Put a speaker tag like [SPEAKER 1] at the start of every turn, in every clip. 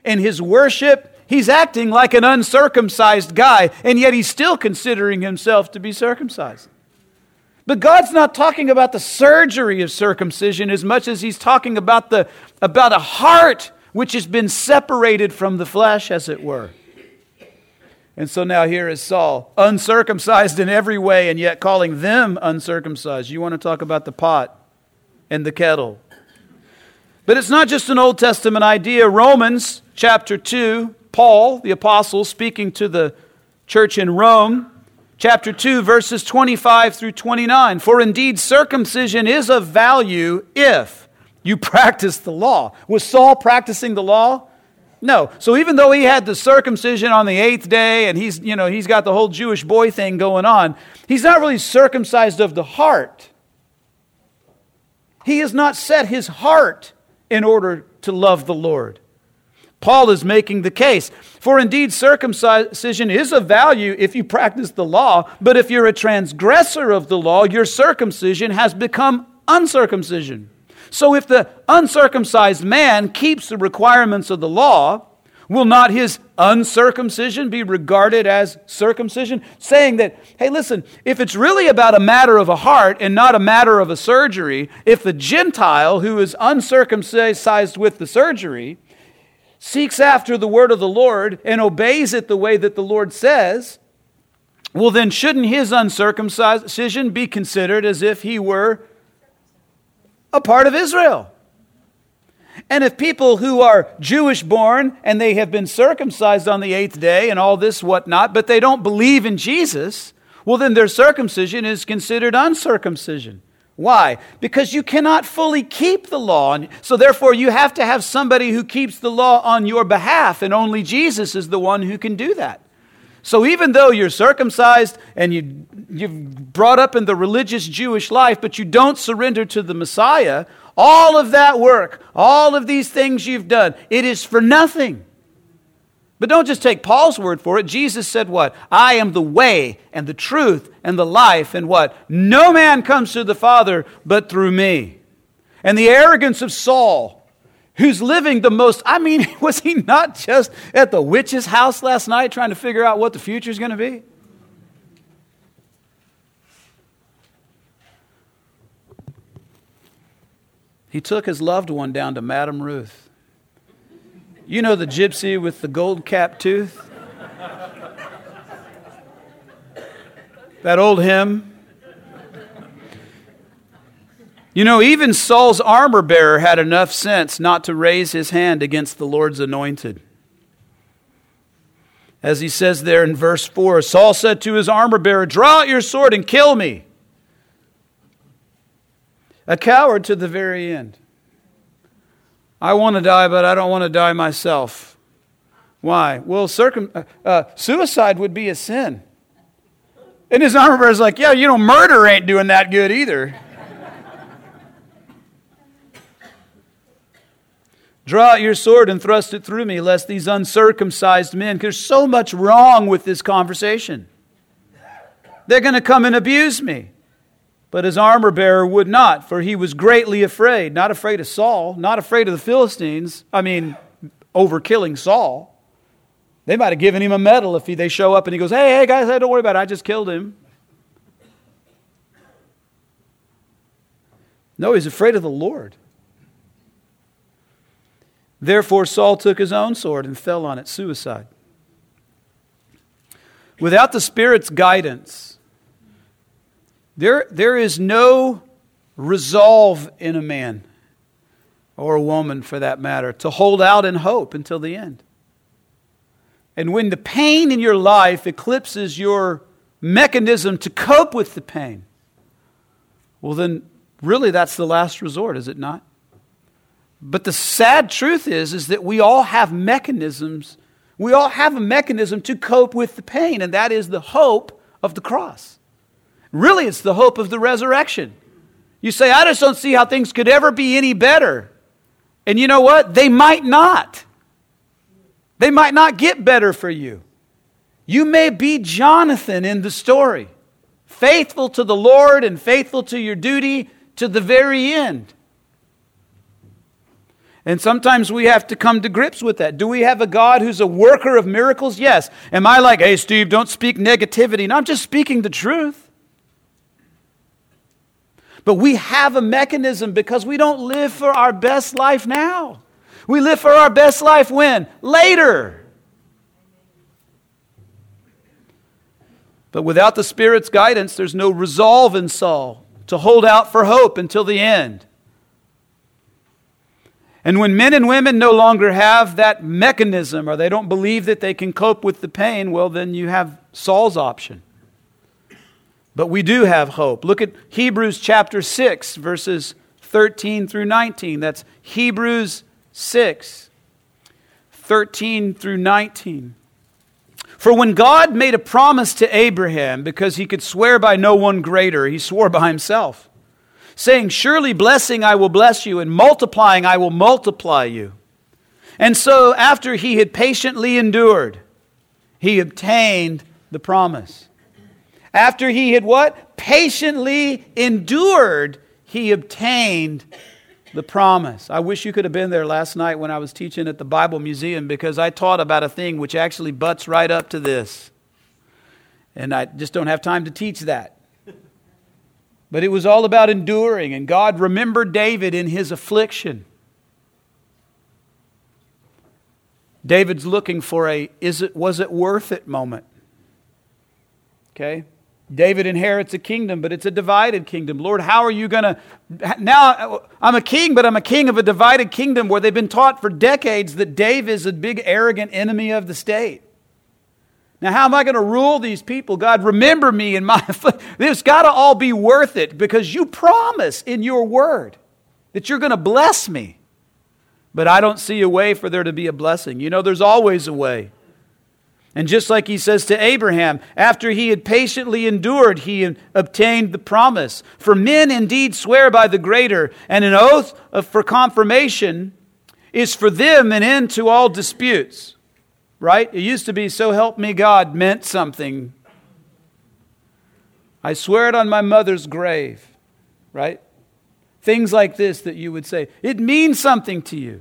[SPEAKER 1] In his worship, he's acting like an uncircumcised guy, and yet he's still considering himself to be circumcised. But God's not talking about the surgery of circumcision as much as he's talking about a heart which has been separated from the flesh, as it were. And so now here is Saul, uncircumcised in every way, and yet calling them uncircumcised. You want to talk about the pot and the kettle. But it's not just an Old Testament idea. Romans chapter 2, Paul, the apostle, speaking to the church in Rome, chapter 2, verses 25 through 29. For indeed, circumcision is of value if you practice the law. Was Saul practicing the law? No. So even though he had the circumcision on the 8th day and he's got the whole Jewish boy thing going on, he's not really circumcised of the heart. He has not set his heart in order to love the Lord. Paul is making the case. For indeed, circumcision is of value if you practice the law, but if you're a transgressor of the law, your circumcision has become uncircumcision. So if the uncircumcised man keeps the requirements of the law, will not his uncircumcision be regarded as circumcision? Saying that, hey, listen, if it's really about a matter of a heart and not a matter of a surgery, if the Gentile who is uncircumcised with the surgery seeks after the word of the Lord and obeys it the way that the Lord says, well, then shouldn't his uncircumcision be considered as if he were a part of Israel? And if people who are Jewish born and they have been circumcised on the 8th day and all this whatnot, but they don't believe in Jesus, well, then their circumcision is considered uncircumcision. Why? Because you cannot fully keep the law. So therefore you have to have somebody who keeps the law on your behalf, and only Jesus is the one who can do that. So even though you're circumcised and you've brought up in the religious Jewish life, but you don't surrender to the Messiah, all of that work, all of these things you've done, it is for nothing. But don't just take Paul's word for it. Jesus said what? I am the way and the truth and the life, and what? No man comes to the Father but through me. And the arrogance of Saul, who's living the most, was he not just at the witch's house last night trying to figure out what the future is going to be? He took his loved one down to Madame Ruth. You know the gypsy with the gold-capped tooth? That old hymn? You know, even Saul's armor bearer had enough sense not to raise his hand against the Lord's anointed. As he says there in verse 4, Saul said to his armor bearer, draw out your sword and kill me. A coward to the very end. I want to die, but I don't want to die myself. Why? Well, suicide would be a sin. And his armor bearer is like, yeah, murder ain't doing that good either. Draw out your sword and thrust it through me, lest these uncircumcised men, there's so much wrong with this conversation. They're going to come and abuse me. But his armor bearer would not, for he was greatly afraid. Not afraid of Saul, not afraid of the Philistines. Over killing Saul. They might have given him a medal if they show up and he goes, hey guys, don't worry about it, I just killed him. No, he's afraid of the Lord. Therefore, Saul took his own sword and fell on it, suicide. Without the Spirit's guidance, there is no resolve in a man, or a woman for that matter, to hold out in hope until the end. And when the pain in your life eclipses your mechanism to cope with the pain, well then, really that's the last resort, is it not? But the sad truth is that we all have mechanisms. We all have a mechanism to cope with the pain, and that is the hope of the cross. Really, it's the hope of the resurrection. You say, I just don't see how things could ever be any better. And you know what? They might not. They might not get better for you. You may be Jonathan in the story, faithful to the Lord and faithful to your duty to the very end. And sometimes we have to come to grips with that. Do we have a God who's a worker of miracles? Yes. Am I like, hey, Steve, don't speak negativity? No, I'm just speaking the truth. But we have a mechanism because we don't live for our best life now. We live for our best life when? Later. But without the Spirit's guidance, there's no resolve in Saul to hold out for hope until the end. And when men and women no longer have that mechanism, or they don't believe that they can cope with the pain, well, then you have Saul's option. But we do have hope. Look at Hebrews chapter 6, verses 13 through 19. That's Hebrews 6, 13 through 19. For when God made a promise to Abraham, because he could swear by no one greater, he swore by himself, saying, surely blessing I will bless you, and multiplying I will multiply you. And so after he had patiently endured, he obtained the promise. After he had what? Patiently endured, he obtained the promise. I wish you could have been there last night when I was teaching at the Bible Museum, because I taught about a thing which actually butts right up to this. And I just don't have time to teach that. But it was all about enduring, and God remembered David in his affliction. David's looking for a was it worth it moment. Okay? David inherits a kingdom, but it's a divided kingdom. Lord, how are you going to... Now, I'm a king, but I'm a king of a divided kingdom where they've been taught for decades that David is a big, arrogant enemy of the state. Now, how am I going to rule these people? God, remember me in my... This got to all be worth it, because you promise in your word that you're going to bless me. But I don't see a way for there to be a blessing. You know, there's always a way. And just like he says to Abraham, after he had patiently endured, he obtained the promise. For men indeed swear by the greater, and an oath for confirmation is for them an end to all disputes. Right? It used to be, so help me God, meant something. I swear it on my mother's grave. Right? Things like this that you would say. It means something to you.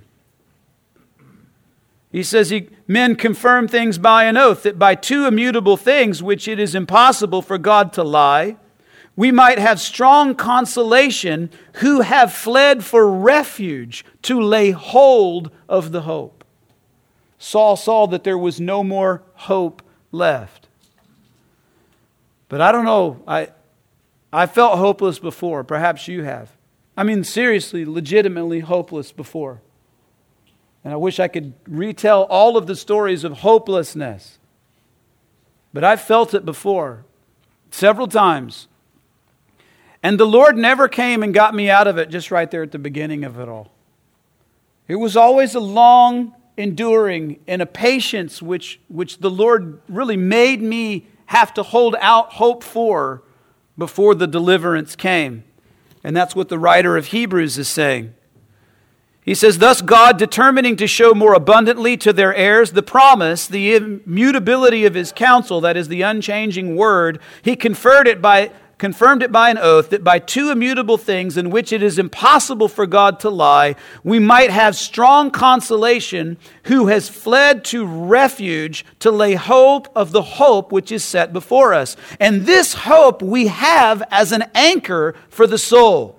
[SPEAKER 1] He says, men confirm things by an oath, that by two immutable things, which it is impossible for God to lie, we might have strong consolation who have fled for refuge to lay hold of the hope. Saul saw that there was no more hope left. But I don't know, I felt hopeless before. Perhaps you have. I mean, seriously, legitimately hopeless before. And I wish I could retell all of the stories of hopelessness. But I've felt it before, several times. And the Lord never came and got me out of it just right there at the beginning of it all. It was always a long enduring and a patience which the Lord really made me have to hold out hope for before the deliverance came. And that's what the writer of Hebrews is saying. He says, thus God, determining to show more abundantly to their heirs the promise, the immutability of his counsel, that is the unchanging word, he confirmed it by an oath, that by two immutable things in which it is impossible for God to lie, we might have strong consolation who has fled to refuge to lay hold of the hope which is set before us. And this hope we have as an anchor for the soul,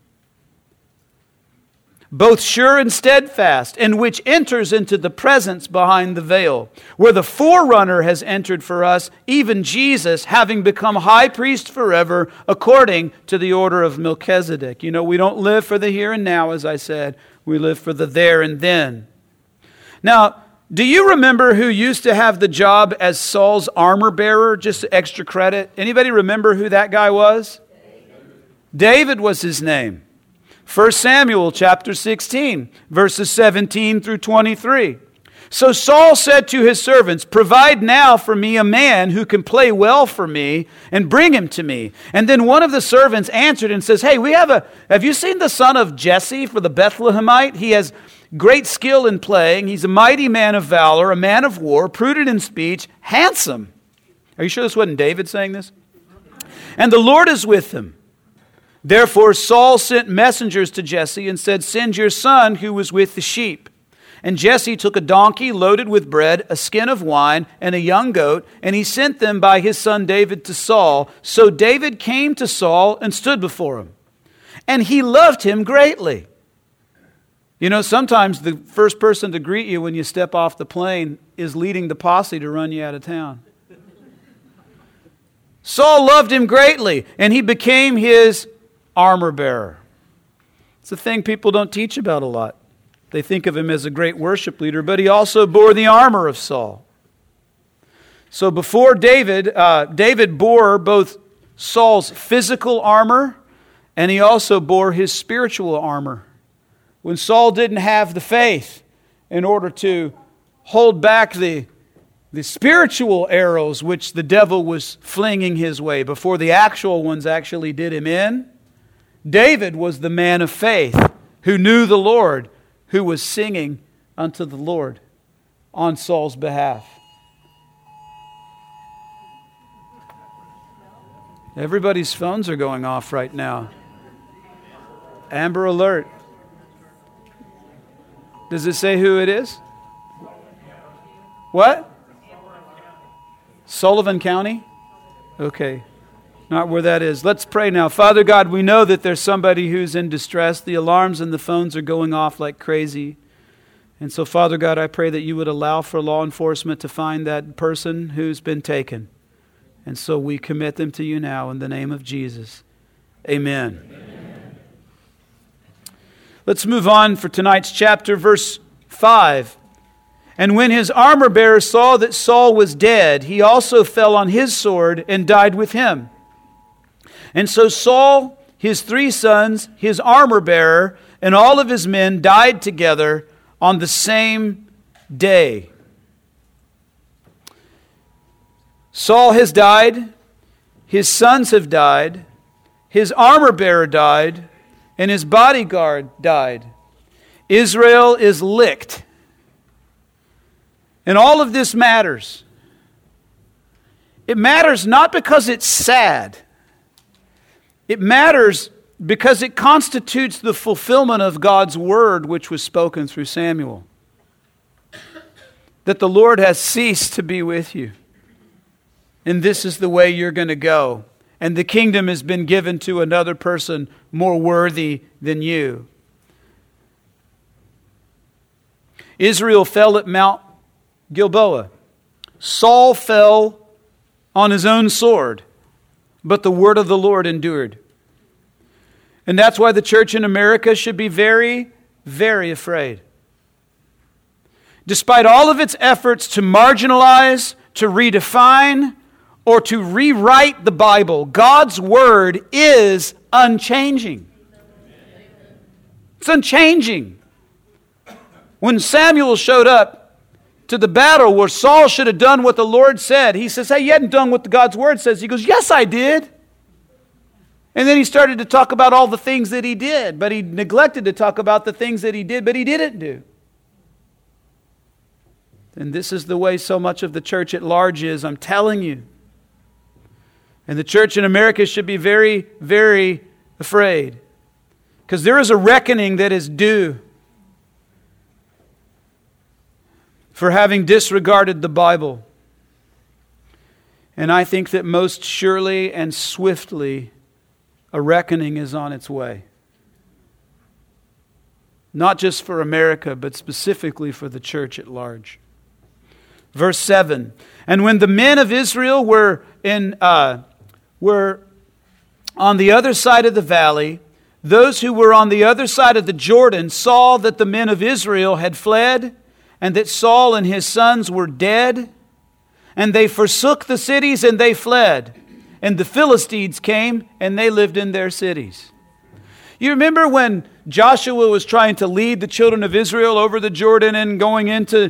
[SPEAKER 1] both sure and steadfast, and which enters into the presence behind the veil, where the forerunner has entered for us, even Jesus, having become high priest forever, according to the order of Melchizedek. You know, we don't live for the here and now, as I said. We live for the there and then. Now, do you remember who used to have the job as Saul's armor bearer? Just extra credit. Anybody remember who that guy was? David was his name. 1 Samuel chapter 16, verses 17 through 23. So Saul said to his servants, provide now for me a man who can play well for me, and bring him to me. And then one of the servants answered and says, hey, have you seen the son of Jesse for the Bethlehemite? He has great skill in playing. He's a mighty man of valor, a man of war, prudent in speech, handsome. Are you sure this wasn't David saying this? And the Lord is with him. Therefore Saul sent messengers to Jesse and said, "Send your son who was with the sheep." And Jesse took a donkey loaded with bread, a skin of wine, and a young goat, and he sent them by his son David to Saul. So David came to Saul and stood before him. And he loved him greatly. You know, sometimes the first person to greet you when you step off the plane is leading the posse to run you out of town. Saul loved him greatly, and he became his armor bearer. It's a thing people don't teach about a lot. They think of him as a great worship leader, but he also bore the armor of Saul. So before David, David bore both Saul's physical armor, and he also bore his spiritual armor. When Saul didn't have the faith in order to hold back the spiritual arrows which the devil was flinging his way before the actual ones actually did him in, David was the man of faith who knew the Lord, who was singing unto the Lord on Saul's behalf. Everybody's phones are going off right now. Amber alert. Does it say who it is? What? Sullivan County? Okay. Not where that is. Let's pray now. Father God, we know that there's somebody who's in distress. The alarms and the phones are going off like crazy. And so, Father God, I pray that you would allow for law enforcement to find that person who's been taken. And so we commit them to you now in the name of Jesus. Amen. Amen. Let's move on for tonight's chapter, verse 5. And when his armor bearer saw that Saul was dead, he also fell on his sword and died with him. And so Saul, his 3 sons, his armor bearer, and all of his men died together on the same day. Saul has died, his sons have died, his armor bearer died, and his bodyguard died. Israel is licked. And all of this matters. It matters not because it's sad. It matters because it constitutes the fulfillment of God's word which was spoken through Samuel. That the Lord has ceased to be with you. And this is the way you're going to go. And the kingdom has been given to another person more worthy than you. Israel fell at Mount Gilboa. Saul fell on his own sword, but the word of the Lord endured. And that's why the church in America should be very, very afraid. Despite all of its efforts to marginalize, to redefine, or to rewrite the Bible, God's word is unchanging. It's unchanging. When Samuel showed up to the battle where Saul should have done what the Lord said, he says, "Hey, you hadn't done what God's word says." He goes, "Yes, I did." And then he started to talk about all the things that he did, but he neglected to talk about the things that he did, but he didn't do. And this is the way so much of the church at large is, I'm telling you. And the church in America should be very, very afraid. Because there is a reckoning that is due for having disregarded the Bible. And I think that most surely and swiftly a reckoning is on its way. Not just for America, but specifically for the church at large. Verse 7, and when the men of Israel were on the other side of the valley, those who were on the other side of the Jordan saw that the men of Israel had fled, and that Saul and his sons were dead, and they forsook the cities and they fled. And the Philistines came and they lived in their cities. You remember when Joshua was trying to lead the children of Israel over the Jordan and going into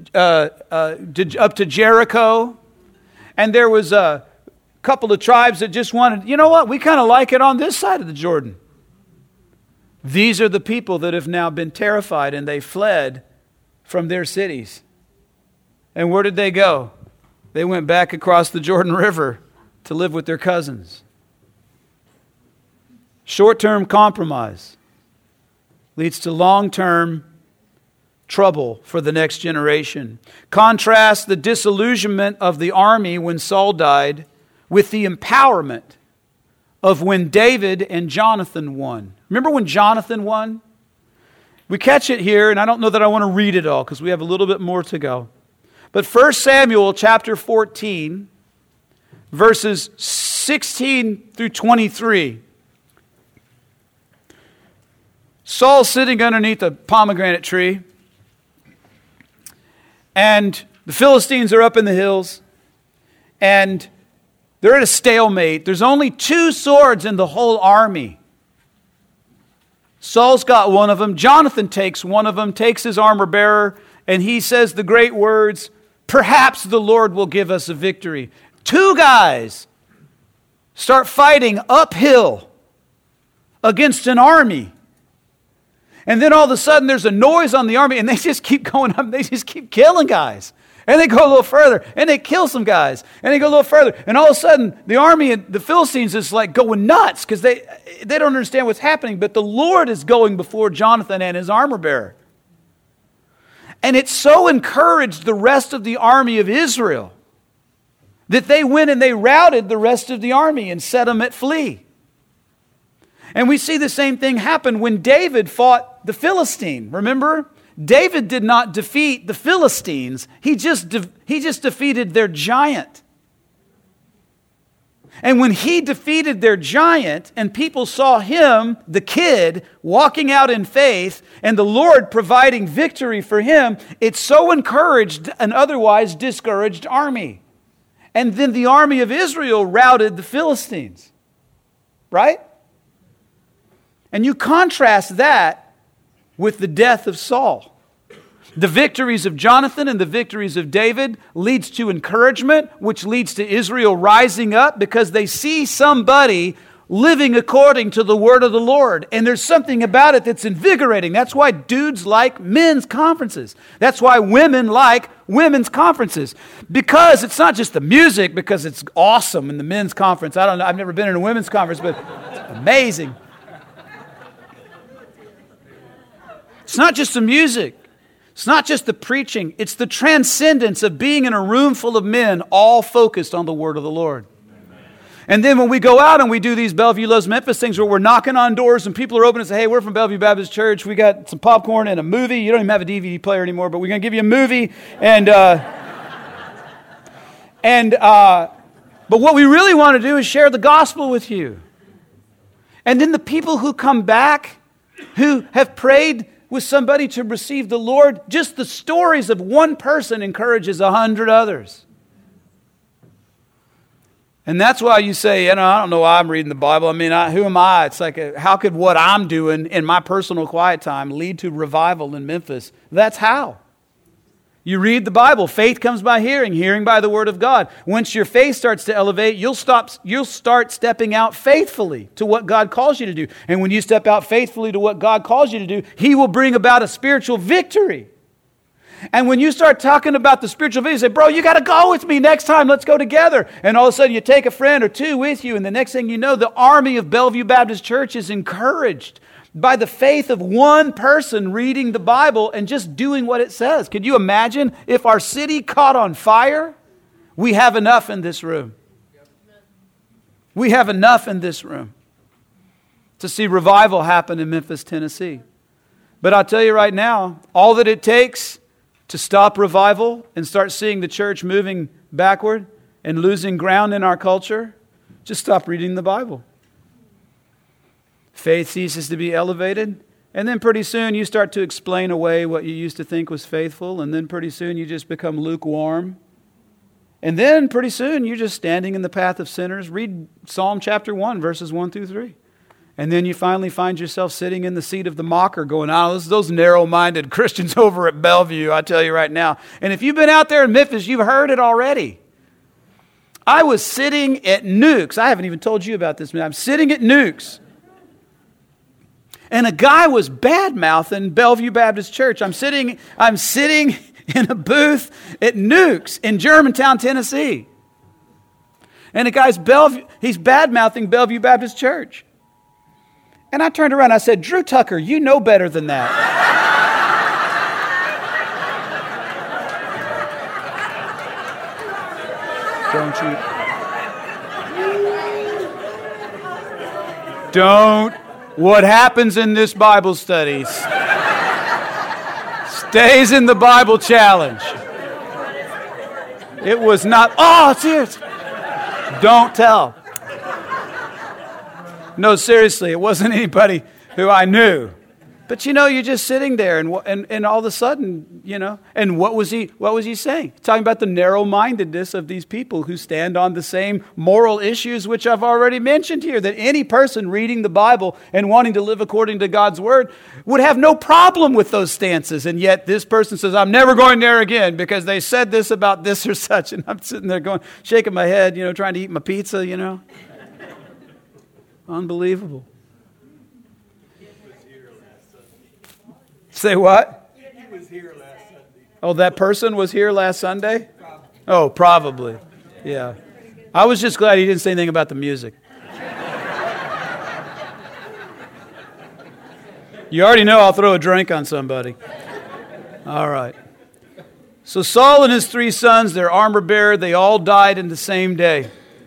[SPEAKER 1] up to Jericho? And there was a couple of tribes that just wanted, you know what, we kind of like it on this side of the Jordan. These are the people that have now been terrified and they fled from their cities. And where did they go? They went back across the Jordan River to live with their cousins. Short-term compromise leads to long-term trouble for the next generation. Contrast the disillusionment of the army when Saul died with the empowerment of when David and Jonathan won. Remember when Jonathan won? We catch it here, and I don't know that I want to read it all because we have a little bit more to go. But 1 Samuel chapter 14, verses 16 through 23. Saul's sitting underneath a pomegranate tree, and the Philistines are up in the hills, and they're at a stalemate. There's only 2 swords in the whole army. Saul's got one of them. Jonathan takes one of them, takes his armor bearer, and he says the great words, "Perhaps the Lord will give us a victory." 2 guys start fighting uphill against an army. And then all of a sudden there's a noise on the army, and they just keep going up. They just keep killing guys. And they go a little further, and they kill some guys. And they go a little further. And all of a sudden, the army, the Philistines is like going nuts because they don't understand what's happening. But the Lord is going before Jonathan and his armor bearer. And it so encouraged the rest of the army of Israel that they went and they routed the rest of the army and set them at flee. And we see the same thing happen when David fought the Philistine. Remember? David did not defeat the Philistines. He just defeated their giant. And when he defeated their giant and people saw him, the kid, walking out in faith and the Lord providing victory for him, it so encouraged an otherwise discouraged army. And then the army of Israel routed the Philistines. Right? And you contrast that with the death of Saul. The victories of Jonathan and the victories of David leads to encouragement, which leads to Israel rising up because they see somebody living according to the word of the Lord. And there's something about it that's invigorating. That's why dudes like men's conferences. That's why women like women's conferences. Because it's not just the music, because it's awesome in the men's conference. I don't know, I've never been in a women's conference, but it's amazing. It's not just the music. It's not just the preaching. It's the transcendence of being in a room full of men all focused on the word of the Lord. Amen. And then when we go out and we do these Bellevue Loves Memphis things where we're knocking on doors and people are open and say, "Hey, we're from Bellevue Baptist Church. We got some popcorn and a movie." You don't even have a DVD player anymore, but we're going to give you a movie. But what we really want to do is share the gospel with you. And then the people who come back, who have prayed with somebody to receive the Lord, just the stories of one person encourages 100 others. And that's why you say, I don't know why I'm reading the Bible. I mean, who am I? It's like, how could what I'm doing in my personal quiet time lead to revival in Memphis? That's how. You read the Bible. Faith comes by hearing, hearing by the word of God. Once your faith starts to elevate, you'll start stepping out faithfully to what God calls you to do. And when you step out faithfully to what God calls you to do, He will bring about a spiritual victory. And when you start talking about the spiritual victory, you say, "Bro, you got to go with me next time. Let's go together." And all of a sudden you take a friend or two with you, and the next thing you know, the army of Bellevue Baptist Church is encouraged by the faith of one person reading the Bible and just doing what it says. Could you imagine if our city caught on fire? We have enough in this room. We have enough in this room to see revival happen in Memphis, Tennessee. But I'll tell you right now, all that it takes to stop revival and start seeing the church moving backward and losing ground in our culture, just stop reading the Bible. Faith ceases to be elevated, and then pretty soon you start to explain away what you used to think was faithful, and then pretty soon you just become lukewarm. And then pretty soon you're just standing in the path of sinners. Read Psalm chapter 1, verses 1 through 3. And then you finally find yourself sitting in the seat of the mocker going, "Oh, those narrow-minded Christians over at Bellevue, I tell you right now." And if you've been out there in Memphis, you've heard it already. I was sitting at Nukes. I haven't even told you about this, man. I'm sitting at Nukes. And a guy was bad-mouthing Bellevue Baptist Church. I'm sitting in a booth at Nukes in Germantown, Tennessee. And the guy's he's bad-mouthing Bellevue Baptist Church. And I turned around and I said, Drew Tucker, you know better than that. Don't. What happens in this Bible study stays in the Bible challenge. It was not, serious. Don't tell. No, seriously, it wasn't anybody who I knew. But you're just sitting there and all of a sudden, and what was he saying? Talking about the narrow-mindedness of these people who stand on the same moral issues which I've already mentioned here, that any person reading the Bible and wanting to live according to God's Word would have no problem with those stances. And yet this person says, I'm never going there again because they said this about this or such. And I'm sitting there shaking my head, trying to eat my pizza, Unbelievable. Say what?
[SPEAKER 2] He was here last Sunday.
[SPEAKER 1] Oh, that person was here last Sunday? Oh, probably. Yeah. I was just glad he didn't say anything about the music. You already know I'll throw a drink on somebody. All right. So Saul and his 3 sons, their armor bearer, they all died in the same day.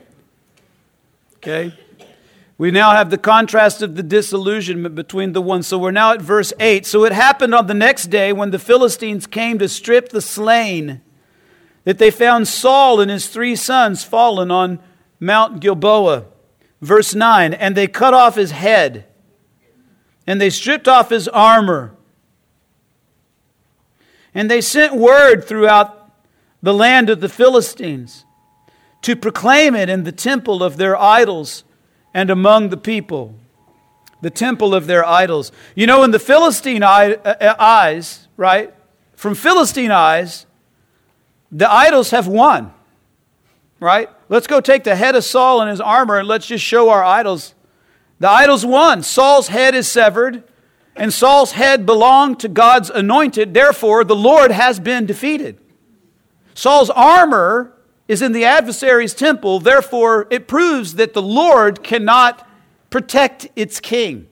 [SPEAKER 1] Okay? We now have the contrast of the disillusionment between the ones. So we're now at verse 8. So it happened on the next day when the Philistines came to strip the slain, that they found Saul and his 3 sons fallen on Mount Gilboa. Verse 9, and they cut off his head, and they stripped off his armor. And they sent word throughout the land of the Philistines to proclaim it in the temple of their idols and among the people, the temple of their idols. In the Philistine eyes, right? From Philistine eyes, the idols have won, right? Let's go take the head of Saul and his armor and let's just show our idols. The idols won. Saul's head is severed, and Saul's head belonged to God's anointed. Therefore, the Lord has been defeated. Saul's armor is in the adversary's temple, therefore it proves that the Lord cannot protect its king.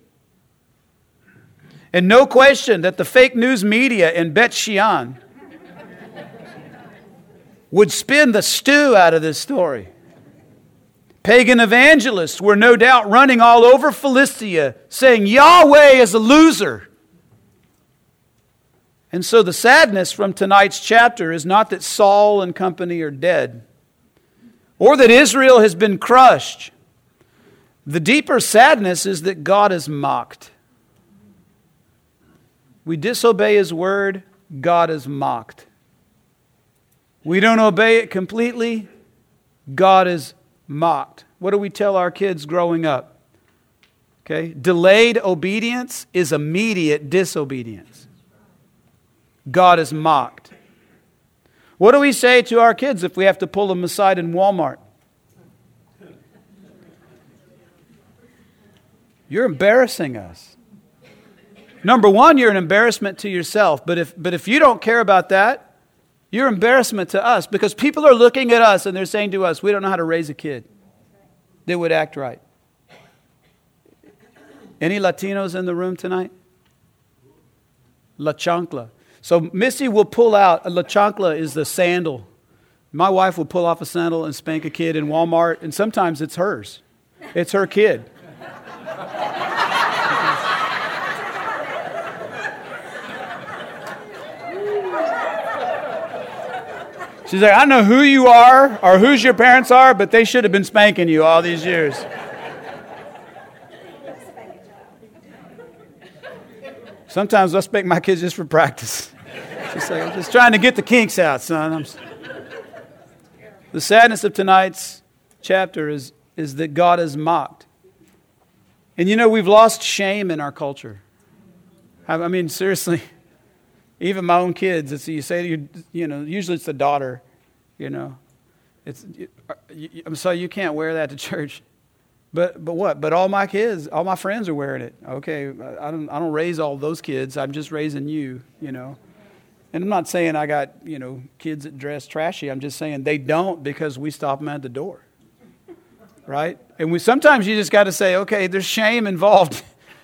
[SPEAKER 1] And no question that the fake news media in Bet Shean would spin the stew out of this story. Pagan evangelists were no doubt running all over Philistia saying Yahweh is a loser. And so the sadness from tonight's chapter is not that Saul and company are dead, or that Israel has been crushed. The deeper sadness is that God is mocked. We disobey His word, God is mocked. We don't obey it completely, God is mocked. What do we tell our kids growing up? Okay, delayed obedience is immediate disobedience. God is mocked. What do we say to our kids if we have to pull them aside in Walmart? You're embarrassing us. Number one, you're an embarrassment to yourself. But if you don't care about that, you're embarrassment to us, because people are looking at us and they're saying to us, we don't know how to raise a kid that would act right. Any Latinos in the room tonight? La chancla. So Missy will pull out, la chancla is the sandal. My wife will pull off a sandal and spank a kid in Walmart, and sometimes it's hers. It's her kid. She's like, I don't know who you are or whose your parents are, but they should have been spanking you all these years. Sometimes I'll spank my kids just for practice. She's like, I'm just trying to get the kinks out, son. The sadness of tonight's chapter is that God is mocked. And we've lost shame in our culture. I mean, seriously. Even my own kids, you say to usually it's the daughter, I'm sorry, you can't wear that to church. But what? But all my kids, all my friends are wearing it. Okay, I don't raise all those kids. I'm just raising you, And I'm not saying I got, kids that dress trashy. I'm just saying they don't, because we stop them at the door. Right? And sometimes you just got to say, okay, there's shame involved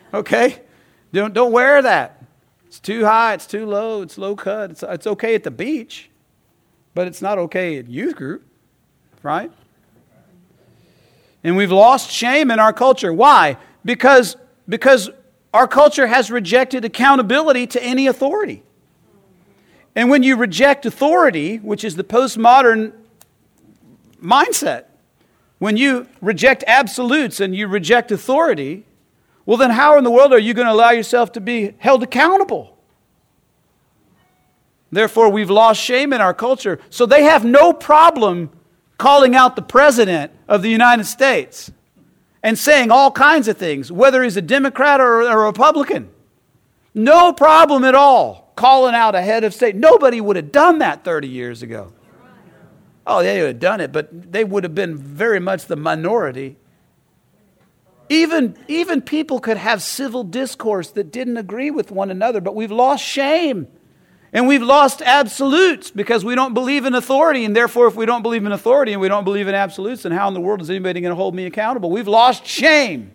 [SPEAKER 1] Okay? Don't wear that. It's too high, it's too low, it's low cut. It's okay at the beach, but it's not okay at youth group, right? And we've lost shame in our culture. Why? Because our culture has rejected accountability to any authority. And when you reject authority, which is the postmodern mindset, when you reject absolutes and you reject authority, well, then how in the world are you going to allow yourself to be held accountable? Therefore, we've lost shame in our culture. So they have no problem calling out the President of the United States and saying all kinds of things, whether he's a Democrat or a Republican. No problem at all calling out a head of state. Nobody would have done that 30 years ago. Oh, they would have done it, but they would have been very much the minority. Even people could have civil discourse that didn't agree with one another, but we've lost shame. And we've lost absolutes because we don't believe in authority. And therefore, if we don't believe in authority and we don't believe in absolutes, then how in the world is anybody going to hold me accountable? We've lost shame.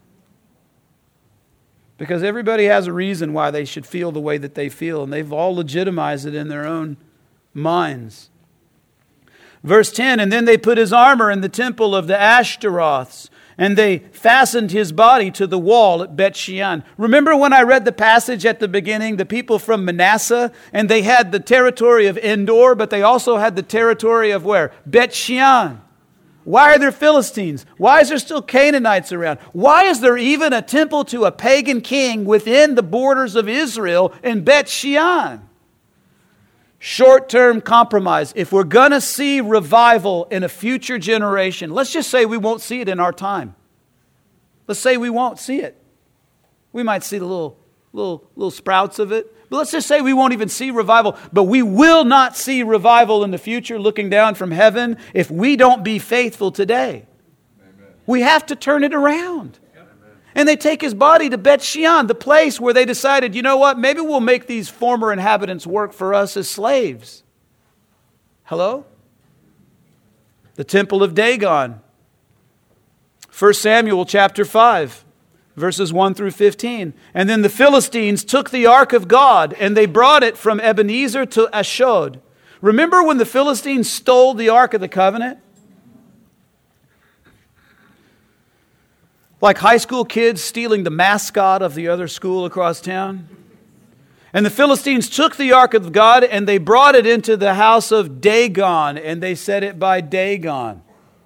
[SPEAKER 1] Because everybody has a reason why they should feel the way that they feel. And they've all legitimized it in their own minds. Verse 10, and then they put his armor in the temple of the Ashtaroths, and they fastened his body to the wall at Bet-shean. Remember when I read the passage at the beginning, the people from Manasseh, and they had the territory of Endor, but they also had the territory of where? Bet-shean. Why are there Philistines? Why is there still Canaanites around? Why is there even a temple to a pagan king within the borders of Israel in Bet-shean? Short-term compromise. If we're going to see revival in a future generation, let's just say we won't see it in our time. Let's say we won't see it. We might see the little sprouts of it. But let's just say we won't even see revival. But we will not see revival in the future looking down from heaven if we don't be faithful today. Amen. We have to turn it around. And they take his body to Bet-shean, the place where they decided, you know what, maybe we'll make these former inhabitants work for us as slaves. Hello? The temple of Dagon. 1 Samuel chapter 5, verses 1 through 15. And then the Philistines took the ark of God, and they brought it from Ebenezer to Ashdod. Remember when the Philistines stole the ark of the covenant? Like high school kids stealing the mascot of the other school across town. And the Philistines took the ark of God and they brought it into the house of Dagon and they set it by Dagon.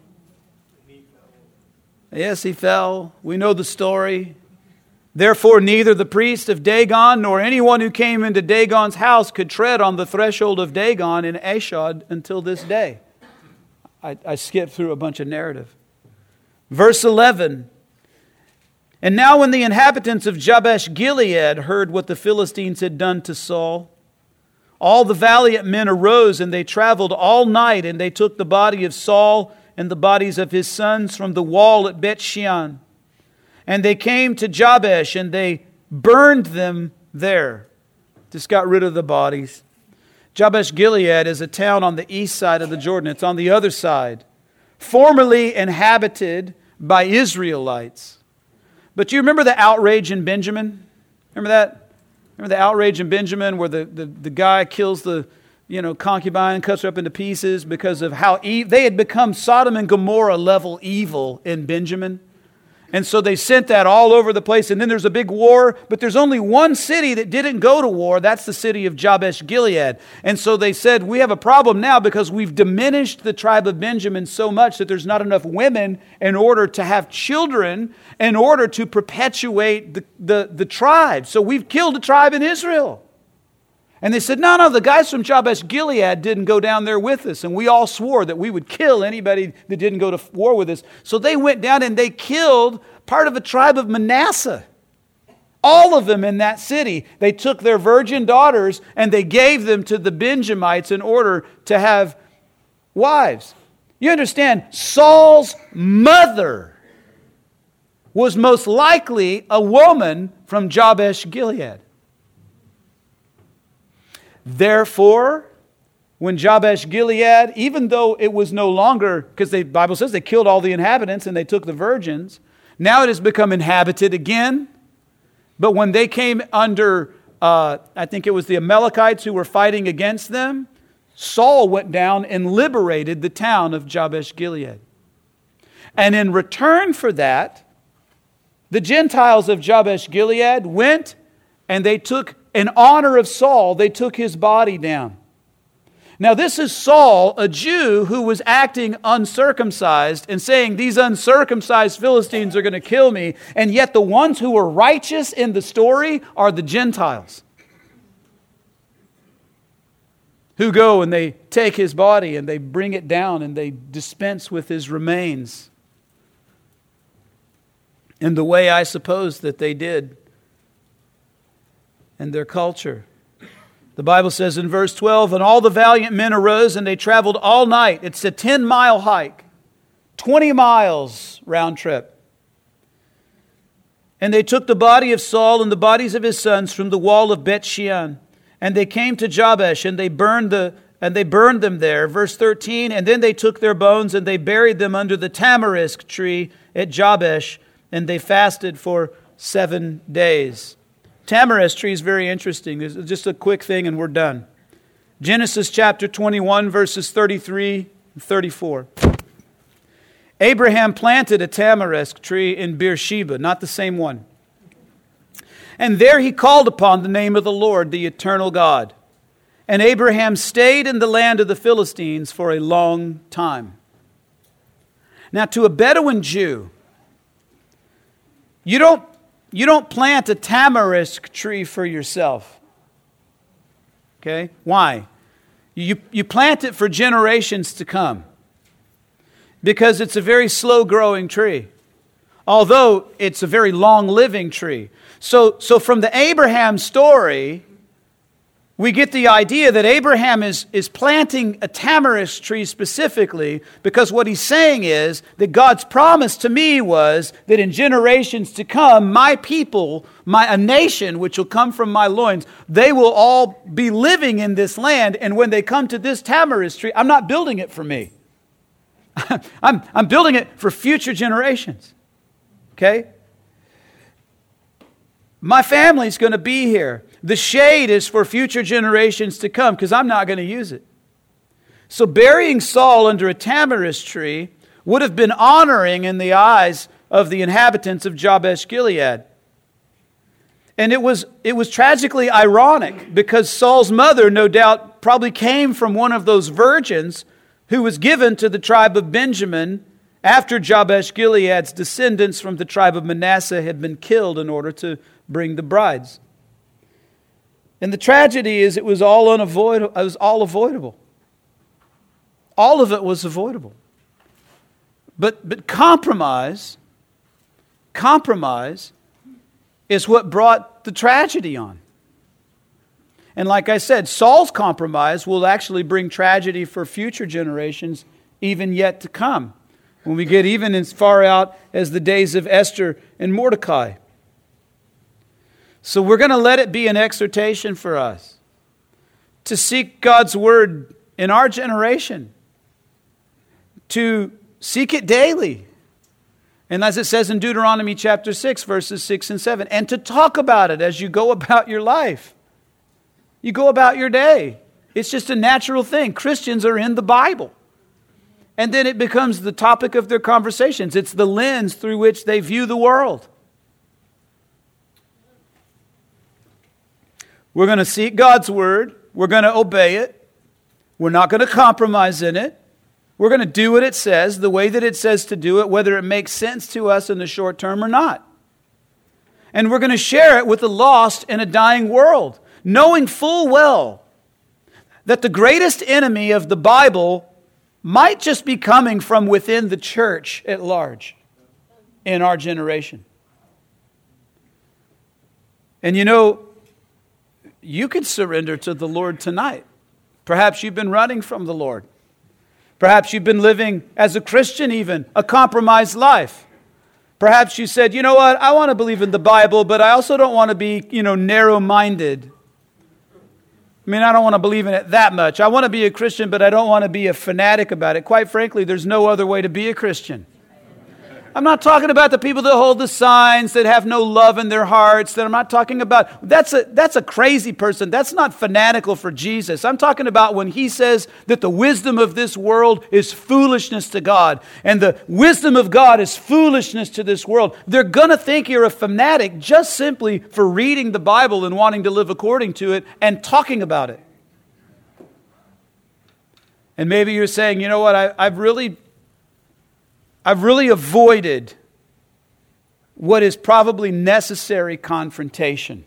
[SPEAKER 1] Yes, he fell. We know the story. Therefore, neither the priest of Dagon nor anyone who came into Dagon's house could tread on the threshold of Dagon in Ashdod until this day. I skipped through a bunch of narrative. Verse 11. And now when the inhabitants of Jabesh-Gilead heard what the Philistines had done to Saul, all the valiant men arose and they traveled all night and they took the body of Saul and the bodies of his sons from the wall at Bet-shean. And they came to Jabesh and they burned them there. Just got rid of the bodies. Jabesh-Gilead is a town on the east side of the Jordan. It's on the other side. Formerly inhabited by Israelites. But you remember the outrage in Benjamin? Remember that? Remember the outrage in Benjamin where the guy kills the concubine, cuts her up into pieces because of how they had become Sodom and Gomorrah level evil in Benjamin. And so they sent that all over the place. And then there's a big war. But there's only one city that didn't go to war. That's the city of Jabesh-Gilead. And so they said, we have a problem now because we've diminished the tribe of Benjamin so much that there's not enough women in order to have children in order to perpetuate the tribe. So we've killed a tribe in Israel. And they said, no, the guys from Jabesh-Gilead didn't go down there with us. And we all swore that we would kill anybody that didn't go to war with us. So they went down and they killed part of the tribe of Manasseh. All of them in that city. They took their virgin daughters and they gave them to the Benjamites in order to have wives. You understand, Saul's mother was most likely a woman from Jabesh-Gilead. Therefore, when Jabesh-Gilead, even though it was no longer, because the Bible says they killed all the inhabitants and they took the virgins, now it has become inhabited again. But when they came under, I think it was the Amalekites who were fighting against them, Saul went down and liberated the town of Jabesh-Gilead. And in return for that, the Gentiles of Jabesh-Gilead went and they took, in honor of Saul, they took his body down. Now this is Saul, a Jew who was acting uncircumcised and saying, these uncircumcised Philistines are going to kill me. And yet the ones who were righteous in the story are the Gentiles, who go and they take his body and they bring it down and they dispense with his remains in the way I suppose that they did in their culture. The Bible says in verse 12, and all the valiant men arose and they traveled all night. It's a 10-mile hike, 20 miles round trip. And they took the body of Saul and the bodies of his sons from the wall of Bet-shean. And they came to Jabesh and they burned them there. Verse 13, and then they took their bones and they buried them under the tamarisk tree at Jabesh, and they fasted for 7 days. Tamarisk tree is very interesting. This is just a quick thing and we're done. Genesis chapter 21, verses 33 and 34. Abraham planted a tamarisk tree in Beersheba, not the same one. And there he called upon the name of the Lord, the eternal God. And Abraham stayed in the land of the Philistines for a long time. Now, to a Bedouin Jew, you don't plant a tamarisk tree for yourself. Okay? Why? You plant it for generations to come. Because it's a very slow-growing tree. Although it's a very long-living tree. So from the Abraham story, we get the idea that Abraham is planting a tamarisk tree specifically because what he's saying is that God's promise to me was that in generations to come, my people, a nation which will come from my loins, they will all be living in this land. And when they come to this tamarisk tree, I'm not building it for me. I'm building it for future generations. Okay? My family's going to be here. The shade is for future generations to come because I'm not going to use it. So burying Saul under a tamarisk tree would have been honoring in the eyes of the inhabitants of Jabesh-Gilead. And it was tragically ironic because Saul's mother, no doubt, probably came from one of those virgins who was given to the tribe of Benjamin after Jabesh-Gilead's descendants from the tribe of Manasseh had been killed in order to bring the brides. And the tragedy is it was all unavoidable. It was all avoidable. All of it was avoidable. But compromise is what brought the tragedy on. And like I said, Saul's compromise will actually bring tragedy for future generations even yet to come. When we get even as far out as the days of Esther and Mordecai. So we're going to let it be an exhortation for us to seek God's word in our generation, to seek it daily. And as it says in Deuteronomy chapter 6, verses 6 and 7, and to talk about it as you go about your life. You go about your day. It's just a natural thing. Christians are in the Bible. And then it becomes the topic of their conversations. It's the lens through which they view the world. We're going to seek God's word. We're going to obey it. We're not going to compromise in it. We're going to do what it says, the way that it says to do it, whether it makes sense to us in the short term or not. And we're going to share it with the lost in a dying world, knowing full well that the greatest enemy of the Bible might just be coming from within the church at large in our generation. And you know, you could surrender to the Lord tonight. Perhaps you've been running from the Lord. Perhaps you've been living as a Christian even, a compromised life. Perhaps you said, you know what, I want to believe in the Bible, but I also don't want to be, narrow-minded. I mean, I don't want to believe in it that much. I want to be a Christian, but I don't want to be a fanatic about it. Quite frankly, there's no other way to be a Christian. I'm not talking about the people that hold the signs, that have no love in their hearts. That I'm not talking about. That's a crazy person. That's not fanatical for Jesus. I'm talking about when he says that the wisdom of this world is foolishness to God, and the wisdom of God is foolishness to this world. They're going to think you're a fanatic just simply for reading the Bible and wanting to live according to it and talking about it. And maybe you're saying, you know what, I've really avoided what is probably necessary confrontation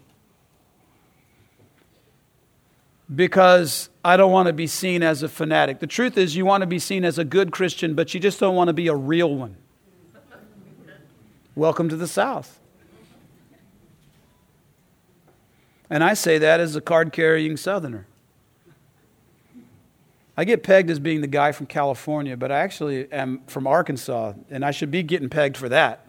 [SPEAKER 1] because I don't want to be seen as a fanatic. The truth is you want to be seen as a good Christian, but you just don't want to be a real one. Welcome to the South. And I say that as a card-carrying Southerner. I get pegged as being the guy from California, but I actually am from Arkansas, and I should be getting pegged for that.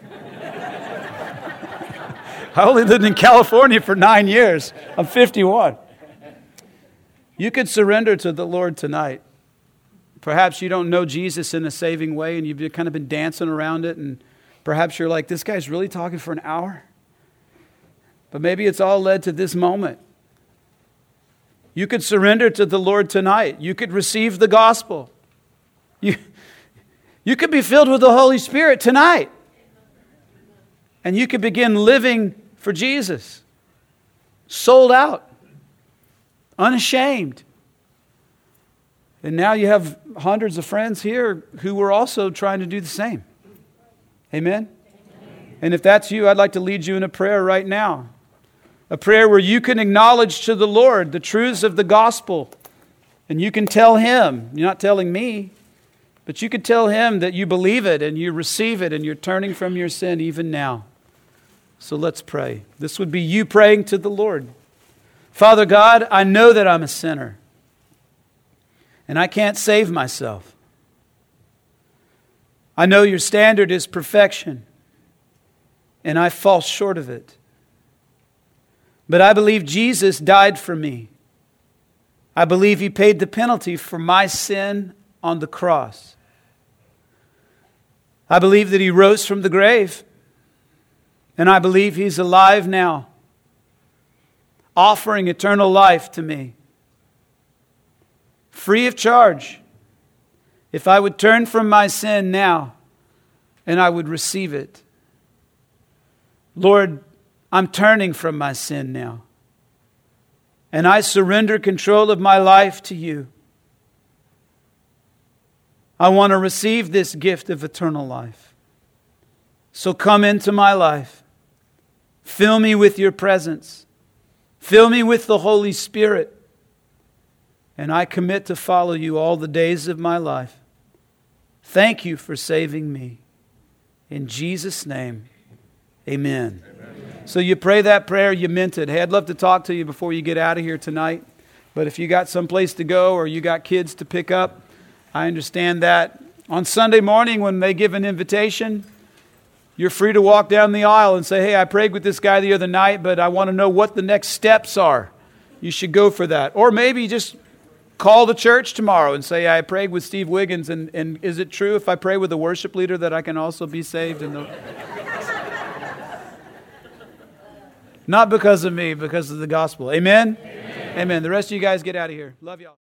[SPEAKER 1] I only lived in California for 9 years. I'm 51. You could surrender to the Lord tonight. Perhaps you don't know Jesus in a saving way, and you've kind of been dancing around it, and perhaps you're like, this guy's really talking for an hour? But maybe it's all led to this moment. You could surrender to the Lord tonight. You could receive the gospel. You could be filled with the Holy Spirit tonight. And you could begin living for Jesus. Sold out. Unashamed. And now you have hundreds of friends here who were also trying to do the same. Amen? And if that's you, I'd like to lead you in a prayer right now. A prayer where you can acknowledge to the Lord the truths of the gospel. And you can tell Him, you're not telling me, but you can tell Him that you believe it and you receive it and you're turning from your sin even now. So let's pray. This would be you praying to the Lord. Father God, I know that I'm a sinner. And I can't save myself. I know your standard is perfection. And I fall short of it. But I believe Jesus died for me. I believe He paid the penalty for my sin on the cross. I believe that He rose from the grave. And I believe He's alive now, offering eternal life to me, free of charge, if I would turn from my sin now and I would receive it. Lord, I'm turning from my sin now. And I surrender control of my life to You. I want to receive this gift of eternal life. So come into my life. Fill me with Your presence. Fill me with the Holy Spirit. And I commit to follow You all the days of my life. Thank You for saving me. In Jesus' name, amen. So you pray that prayer, you meant it. Hey, I'd love to talk to you before you get out of here tonight. But if you got someplace to go or you got kids to pick up, I understand that. On Sunday morning when they give an invitation, you're free to walk down the aisle and say, hey, I prayed with this guy the other night, but I want to know what the next steps are. You should go for that. Or maybe just call the church tomorrow and say, I prayed with Steve Wiggins, and is it true if I pray with a worship leader that I can also be saved? Not because of me, because of the gospel. Amen? Amen. Amen. The rest of you guys get out of here. Love y'all.